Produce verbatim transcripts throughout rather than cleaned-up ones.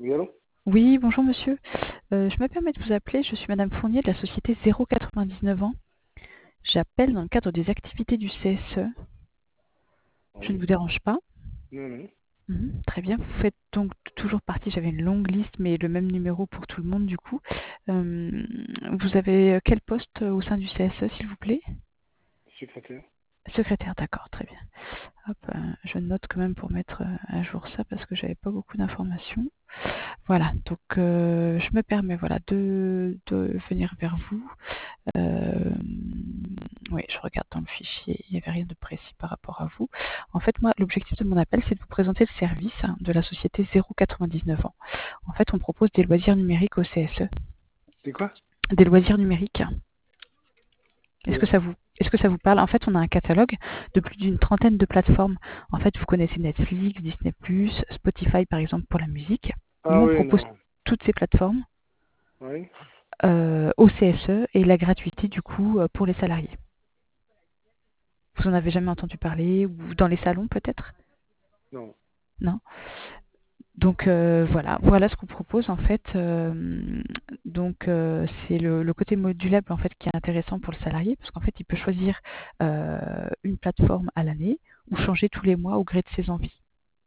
Oui, allô? Oui, bonjour monsieur. Euh, je me permets de vous appeler, je suis madame Fournier de la société zéro quatre-vingt-dix-neuf ans. J'appelle dans le cadre des activités du C S E. Je ne Oui. vous dérange pas. Non, non. Mhm, très bien, vous faites donc toujours partie, j'avais une longue liste, mais le même numéro pour tout le monde du coup. Euh, vous avez quel poste au sein du C S E, s'il vous plaît? Secrétaire. Secrétaire, d'accord, très bien. Hop, euh, je note quand même pour mettre euh, à jour ça parce que j'avais pas beaucoup d'informations. Voilà, donc euh, je me permets voilà, de, de venir vers vous. Euh, oui, je regarde dans le fichier, il n'y avait rien de précis par rapport à vous. En fait, moi, l'objectif de mon appel, c'est de vous présenter le service hein, de la société zéro quatre-vingt-dix-neuf ans. En fait, on propose des loisirs numériques au C S E. C'est quoi? Des loisirs numériques. Est-ce que C'est-à-dire? ça vous, est-ce que ça vous parle? En fait, on a un catalogue de plus d'une trentaine de plateformes. En fait, vous connaissez Netflix, Disney+, Spotify par exemple pour la musique. Nous, Ah on oui, propose non. toutes ces plateformes Oui? euh, au C S E et la gratuité du coup euh, pour les salariés. Vous en avez jamais entendu parler ou dans les salons peut-être? Non. Non? Donc euh, voilà, voilà ce qu'on propose en fait. Euh, donc euh, c'est le, le côté modulable en fait qui est intéressant pour le salarié parce qu'en fait il peut choisir euh, une plateforme à l'année ou changer tous les mois au gré de ses envies.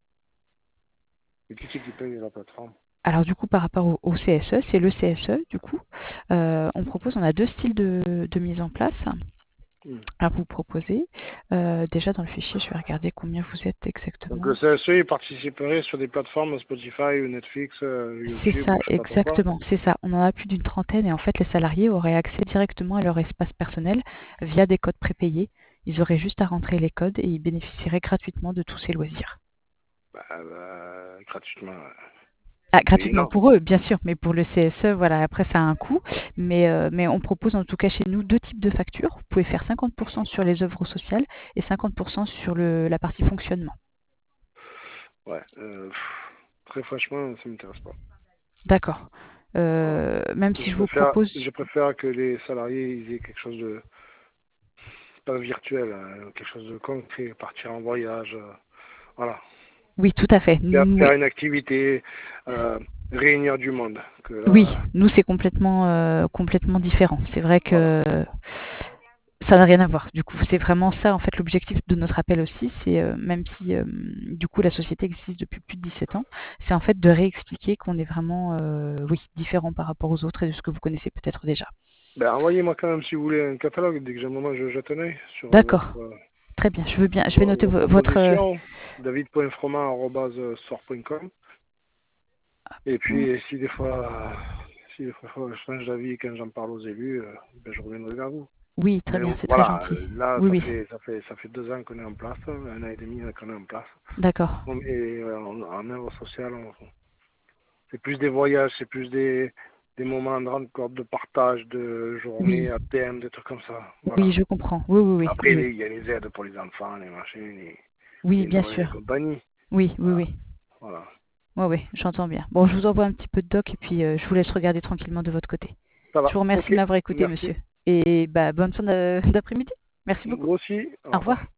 Et qui c'est qui paye la plateforme? Alors du coup par rapport au, au C S E, c'est le C S E du coup. Euh, on propose, on a deux styles de, de mise en place Hmm. à vous proposer. Euh, déjà dans le fichier, je vais regarder combien vous êtes Donc le exactement. C S E, il participerait sur des plateformes Spotify ou Netflix, euh, C'est YouTube ça, ou je sais pas trop quoi. exactement, c'est ça. On en a plus d'une trentaine et en fait, les salariés auraient accès directement à leur espace personnel via des codes prépayés. Ils auraient juste à rentrer les codes et ils bénéficieraient gratuitement de tous ces loisirs. Bah, bah, gratuitement. euh, Ah, C'est gratuitement énorme. pour eux, bien sûr, mais pour le C S E, voilà, après ça a un coût. Mais, euh, mais on propose en tout cas chez nous deux types de factures. Vous pouvez faire cinquante pour cent sur les œuvres sociales et cinquante pour cent sur le, la partie fonctionnement. Ouais. Euh, pff, très franchement, ça m'intéresse pas. D'accord. Voilà. Euh, même Je si je vous préfère, propose. je préfère que les salariés ils aient quelque chose de pas virtuel, hein, quelque chose de concret, partir en voyage, euh, voilà. Oui, tout à fait. Faire, Oui, faire une activité, euh, réunir du monde. Que oui, là, nous c'est complètement, euh, complètement différent. C'est vrai voilà. que ça n'a rien à voir. Du coup, c'est vraiment ça en fait l'objectif de notre appel aussi. C'est euh, même si euh, du coup la société existe depuis plus de dix-sept ans, c'est en fait de réexpliquer qu'on est vraiment, euh, oui, différent par rapport aux autres et de ce que vous connaissez peut-être déjà. Ben, envoyez-moi quand même, si vous voulez, un catalogue. Dès que j'ai un moment, je jette un œil sur votre, D'accord, euh, très bien. Je veux bien. Je vais vos, noter vos vo- votre. euh, propositions. david point froment arobase sort point com. Et puis, si des fois, si des fois je change d'avis quand j'en parle aux élus, euh, ben, je reviendrai vers vous. Oui, très Mais bien, c'est très voilà, gentil. euh, là, Oui, ça oui, fait, ça fait, ça fait deux ans qu'on est en place, un an et demi qu'on est en place. d'accord. On- Et euh, en, en œuvre sociale, on, c'est plus des voyages, c'est plus des, des moments de rencontre, de partage, de Oui, journées à thème, des trucs comme ça. oui, Voilà. je comprends. Oui, oui, oui, Après, oui, oui. les- il y a les aides pour les enfants, les machins, les, Oui, les bien Noël et sûr. compagnie. Oui, oui, Voilà. oui. Voilà. Oui, oui, j'entends bien. Bon, je vous envoie un petit peu de doc et puis euh, je vous laisse regarder tranquillement de votre côté. Ça Je va. vous remercie Ok. de m'avoir écouté, Merci. monsieur. Et bah, bonne fin de- d'après-midi. Merci beaucoup. Vous aussi. Au Au revoir. revoir.